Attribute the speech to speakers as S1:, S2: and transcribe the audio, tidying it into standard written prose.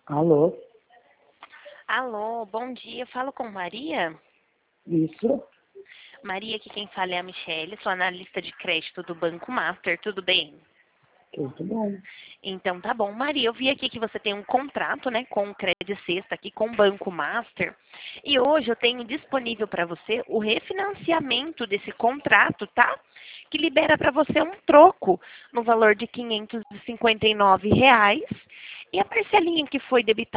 S1: Alô?
S2: Alô, bom dia. Falo com Maria.
S1: Isso?
S2: Maria, aqui quem fala é a Michelle, sou analista de crédito do Banco Master, tudo bem?
S1: Tudo bom.
S2: Então tá bom. Maria, eu vi aqui que você tem um contrato, né, com o Credit Sexta aqui com o Banco Master. E hoje eu tenho disponível para você o refinanciamento desse contrato, tá? Que libera para você um troco no valor de R$ 559 e a parcelinha que foi debitada